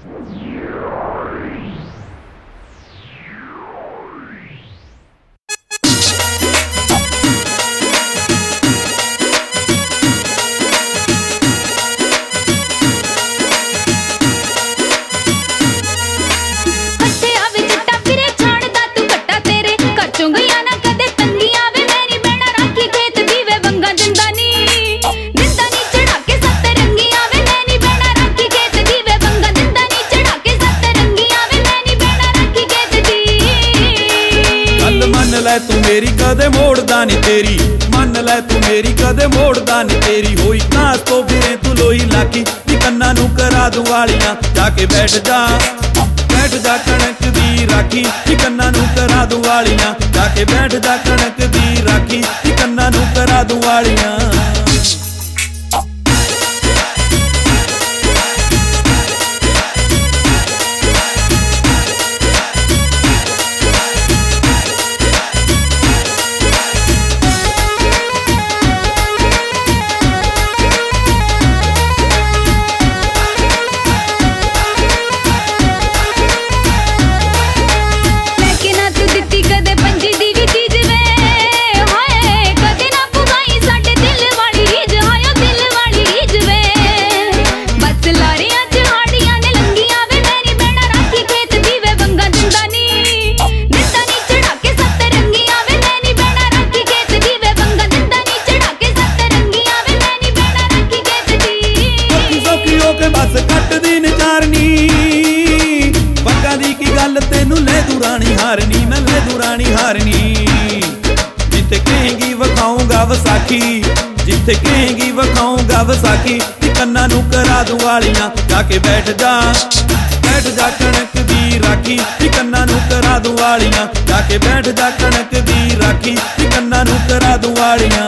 तू मेरी कदे मोड़दा नी तेरी, मन लै तू मेरी कदे मोड़दा नी तेरी। होई घास तो फिरे तू लोई लाकी, नी कन्ना नू करा दूं वालियां। जाके बैठ जा कणक दी राखी, नी कन्ना नू करा दूं वालियां। जाके बैठ जा कणक दी राखी, नी कन्ना नू करा दूं वालियां। बस कटदी नचारनी पक्का दी की गल तेनू ले दूं रानी हारनी, मैं ले दूं रानी हारनी। जिथे कहेंगी वखाऊंगा वसाखी, जिथे कहेंगी वखाऊंगा वसाखी। कन्ना नू करा दूं वालियां। जाके बैठ जा कणक दी राखी, कन्ना नू करा दूं वालियां। जाके बैठ जा कणक दी राखी, कन्ना नू करा दूं वालियां।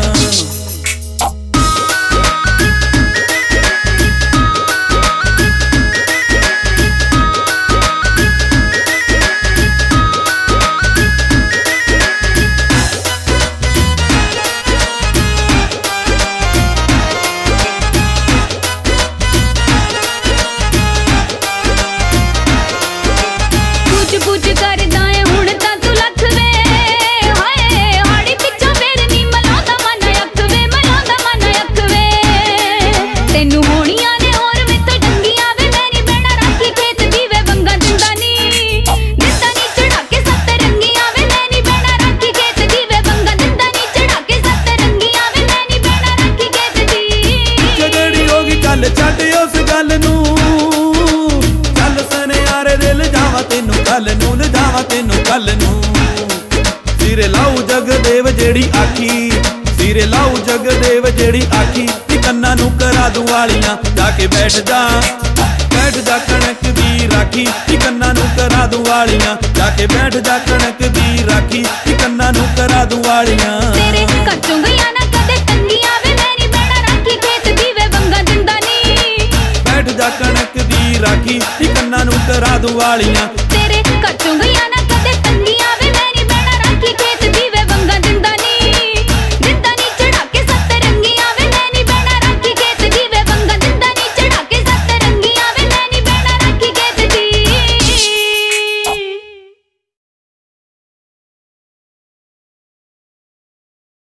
छड्ड उस गल नू चल सनियारे दे लिजावां तैनू कल नू, लिजावां तैनू कल नू। सिरे लाऊ जगदेव जेड़ी आखी, सिरे लाऊ जगदेव जेड़ी आखी। कन्ना नू करा दूं वालियां। जाके बैठ जा कणक दी राखी, कन्ना नू करा दूं वालियां। जाके बैठ जा कणक दी राखी, कन्ना नू करा दूं वालियां। तेरे घर चों गईयां ना कदे तंगियां वे, मेरी बैणा राखी खेत दी वे बंगा दिंदा नी। बैठ जा कणक दी राखी, कन्ना नू करा दूं वालियां।